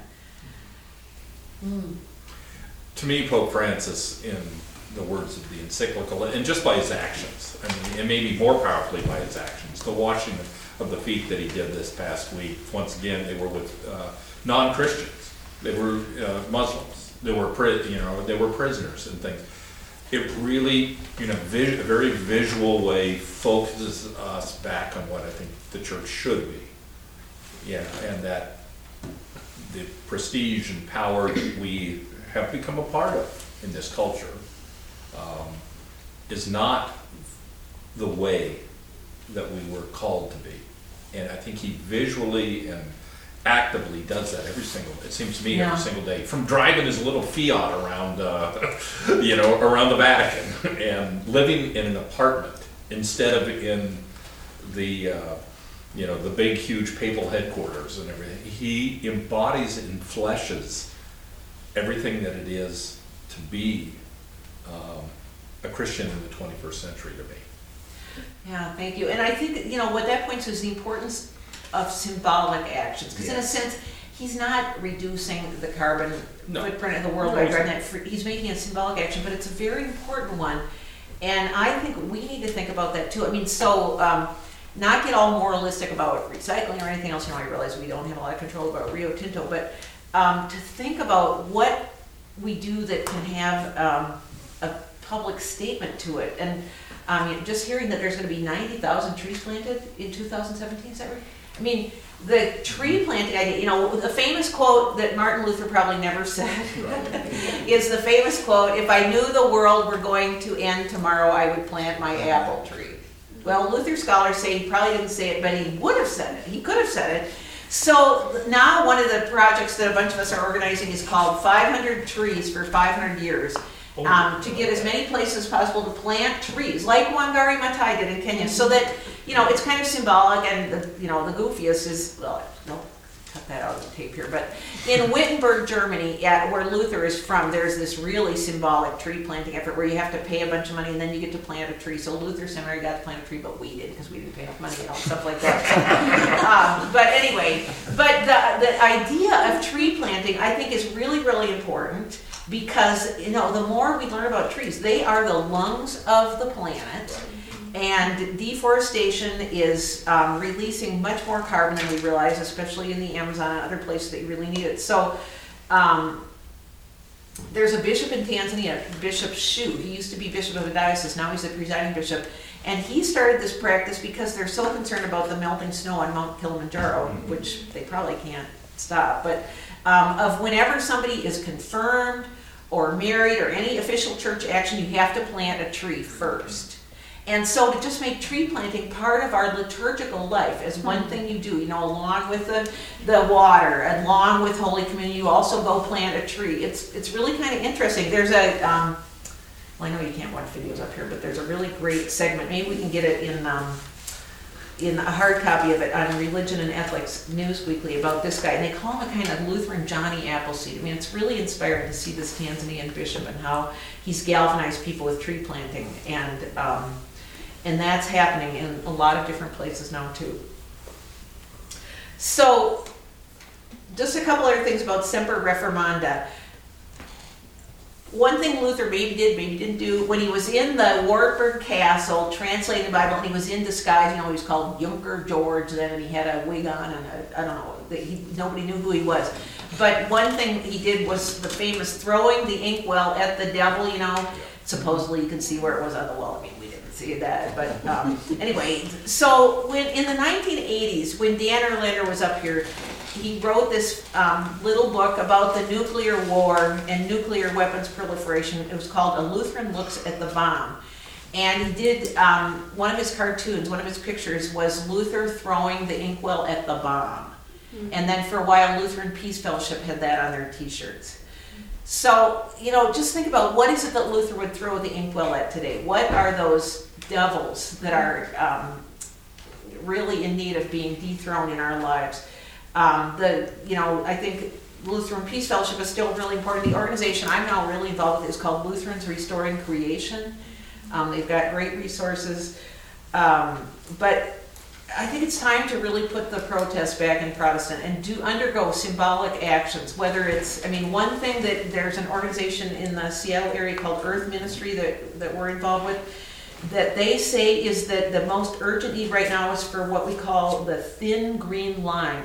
To me, Pope Francis, in the words of the encyclical, and just by his actions, I mean, and maybe more powerfully by his actions, the washing of the feet that he did this past week, once again, they were with uh, non-Christians, they were uh, Muslims, they were, pri- you know, they were prisoners and things. It really, in a, vis- a very visual way, focuses us back on what I think the church should be. Yeah, and that the prestige and power that we have become a part of in this culture um, is not the way that we were called to be. And I think he visually and actively does that every single, it seems to me, Yeah. every single day. From driving his little Fiat around, uh, you know, around the Vatican and living in an apartment instead of in the, uh, you know, the big, huge papal headquarters and everything. He embodies and fleshes everything that it is to be um, a Christian in the twenty-first century to me. Yeah, thank you. And I think, that, you know, what that points to is the importance of symbolic actions. Because in a Yes. sense, he's not reducing the carbon No. footprint of the world No, by he's driving not. that. free- He's making a symbolic action, but it's a very important one. And I think we need to think about that too. I mean, so um, not get all moralistic about recycling or anything else. You know, I realize we don't have a lot of control about Rio Tinto, but um, to think about what we do that can have um, a public statement to it. And um, just hearing that there's going to be ninety thousand trees planted in two thousand seventeen, is that right? I mean, the tree planting idea, you know, the famous quote that Martin Luther probably never said is the famous quote, "If I knew the world were going to end tomorrow, I would plant my apple tree." Well, Luther scholars say he probably didn't say it, but he would have said it. He could have said it. So now one of the projects that a bunch of us are organizing is called five hundred Trees for five hundred years. Um, to get as many places as possible to plant trees, like Wangari Maathai did in Kenya, so that, you know, it's kind of symbolic, and the, you know, the goofiest is, well, no, cut that out of the tape here, but in Wittenberg, Germany, at where Luther is from, there's this really symbolic tree planting effort where you have to pay a bunch of money and then you get to plant a tree. So Luther Seminary got to plant a tree, but we did because we didn't pay enough money, you know, stuff like that. um, but anyway, but the, the idea of tree planting, I think, is really, really important because, you know, the more we learn about trees, they are the lungs of the planet. And deforestation is um, releasing much more carbon than we realize, especially in the Amazon and other places that you really need it. So um, there's a bishop in Tanzania, Bishop Shu. He used to be bishop of a diocese, now he's the presiding bishop. And he started this practice because they're so concerned about the melting snow on Mount Kilimanjaro, which they probably can't stop, but um, of whenever somebody is confirmed or married or any official church action, you have to plant a tree first. And so to just make tree planting part of our liturgical life as one thing you do, you know, along with the, the water, along with Holy Communion, you also go plant a tree. It's it's really kind of interesting. There's a, um, well, I know you can't watch videos up here, but there's a really great segment. Maybe we can get it in um, in a hard copy of it on Religion and Ethics News Weekly about this guy. And they call him a kind of Lutheran Johnny Appleseed. I mean, it's really inspiring to see this Tanzanian bishop and how he's galvanized people with tree planting. And um, And that's happening in a lot of different places now too. So, just a couple other things about Semper Reformanda. One thing Luther maybe did, maybe didn't do, when he was in the Wartburg Castle translating the Bible, and he was in disguise, you know, he was called Junker George then, and he had a wig on, and a, I don't know, he, nobody knew who he was. But one thing he did was the famous throwing the inkwell at the devil, you know. Supposedly you can see where it was on the wall. I mean, we didn't see that, but um, anyway. So when in the nineteen eighties, when Dan Erlander was up here, he wrote this um, little book about the nuclear war and nuclear weapons proliferation. It was called A Lutheran Looks at the Bomb. And he did, um, one of his cartoons, one of his pictures was Luther throwing the inkwell at the bomb. Mm-hmm. And then for a while, Lutheran Peace Fellowship had that on their t-shirts. So, you know, just think about what is it that Luther would throw the inkwell at today? What are those devils that are um, really in need of being dethroned in our lives? Um, the, you know, I think Lutheran Peace Fellowship is still really important. The organization I'm now really involved with is called Lutherans Restoring Creation. Um, they've got great resources. Um, but I think it's time to really put the protest back in Protestant and do undergo symbolic actions, whether it's, I mean, one thing that there's an organization in the Seattle area called Earth Ministry that, that we're involved with, that they say is that the most urgent need right now is for what we call the thin green line.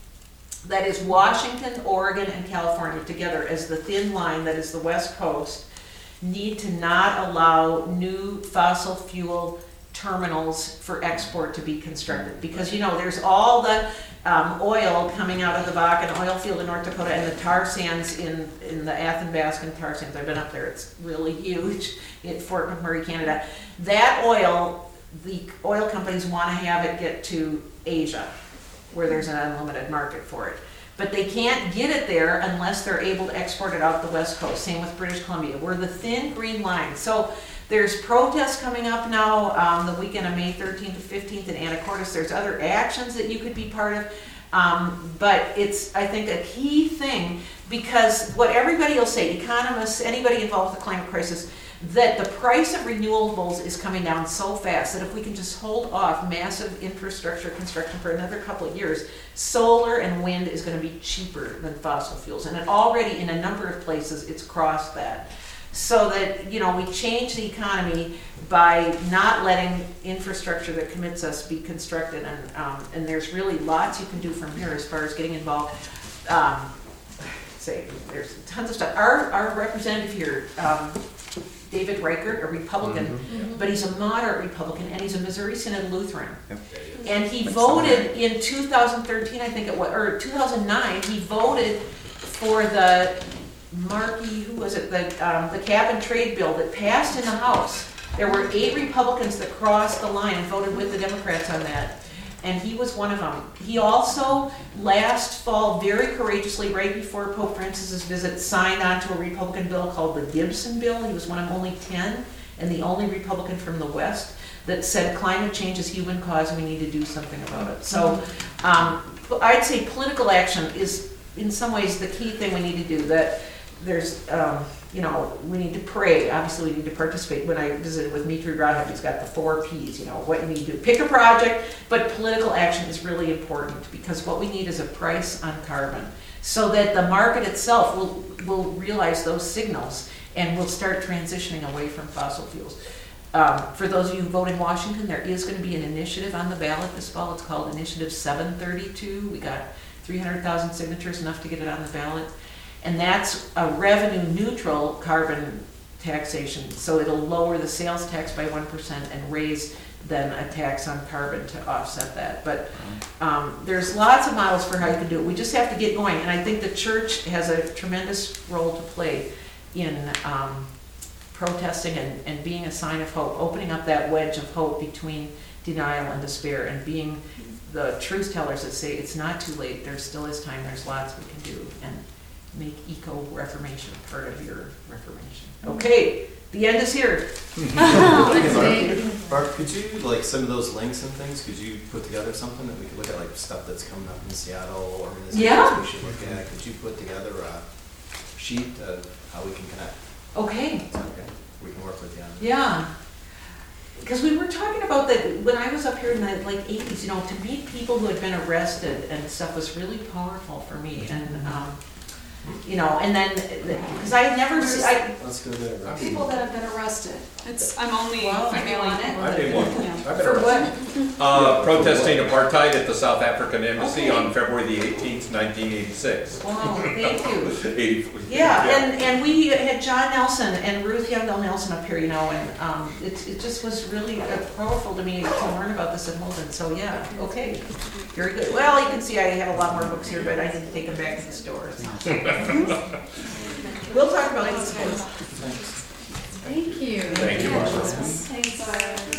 That is Washington, Oregon, and California together as the thin line that is the West Coast, need to not allow new fossil fuel terminals for export to be constructed. Because, you know, there's all the um, oil coming out of the Bakken oil field in North Dakota and the tar sands in, in the Athabascan tar sands. I've been up there. It's really huge in Fort McMurray, Canada. That oil, the oil companies want to have it get to Asia, where there's an unlimited market for it. But they can't get it there unless they're able to export it out the West Coast. Same with British Columbia. We're the thin green line. So there's protests coming up now, um, the weekend of May thirteenth to fifteenth in Anacortes. There's other actions that you could be part of. Um, but it's, I think, a key thing, because what everybody will say, economists, anybody involved with the climate crisis, that the price of renewables is coming down so fast that if we can just hold off massive infrastructure construction for another couple of years, solar and wind is going to be cheaper than fossil fuels. And it already, in a number of places, it's crossed that. So that, you know, we change the economy by not letting infrastructure that commits us be constructed. And, um, and there's really lots you can do from here as far as getting involved. Um, say, there's tons of stuff. Our, our representative here, um, David Reichert, a Republican, mm-hmm. but he's a moderate Republican, and he's a Missouri Synod Lutheran. Yep. And he voted in two thousand thirteen, I think it was, or two thousand nine, he voted for the Markey, who was it, the, um, the cap and trade bill that passed in the House. There were eight Republicans that crossed the line and voted with the Democrats on that. And he was one of them. He also, last fall, very courageously, right before Pope Francis's visit, signed onto a Republican bill called the Gibson Bill. He was one of only ten, and the only Republican from the West, that said climate change is human cause and we need to do something about it. So um, I'd say political action is in some ways, the key thing we need to do, that there's, um, you know, we need to pray, obviously we need to participate. When I visited with Mitri Rahab, he's got the four Ps, you know, what you need to do. Pick a project, but political action is really important, because what we need is a price on carbon, so that the market itself will, will realize those signals, and will start transitioning away from fossil fuels. Um, for those of you who vote in Washington, there is gonna be an initiative on the ballot this fall. It's called Initiative seven thirty-two. We got three hundred thousand signatures, enough to get it on the ballot. And that's a revenue neutral carbon taxation. So it'll lower the sales tax by one percent and raise then a tax on carbon to offset that. But um, there's lots of models for how you can do it. We just have to get going. And I think the church has a tremendous role to play in um, protesting and, and being a sign of hope, opening up that wedge of hope between denial and despair, and being the truth tellers that say it's not too late, there still is time, there's lots we can do, and make eco-reformation part of your reformation. Okay, the end is here. Barb, could you, like, some of those links and things, could you put together something that we could look at, like stuff that's coming up in Seattle, or Yeah. we should look at? Could you put together a sheet of how we can connect? Okay, Okay, we can work with you on it. yeah. Because we were talking about that, when I was up here in the like eighties, you know, to meet people who had been arrested and stuff was really powerful for me. And, um, you know, and then, because I had never, se- I, Let's go there. People that have been arrested. It's, I'm only Wow. emailing it. I've been one, Yeah. I've been for arrested. what? Uh, protesting apartheid at the South African Embassy Okay. on February the eighteenth, nineteen eighty-six. Wow, thank you. Eighty- Yeah, and, and we had John Nelson and Ruth Youngdell Nelson up here, you know, and um, it, it just was really uh, powerful to me to learn about this at Holden. So, yeah, okay, very good. Well, you can see I have a lot more books here, but I didn't take them back to the stores. We'll talk about these things. Thank you. Thank you, Martha. Thanks, Barb.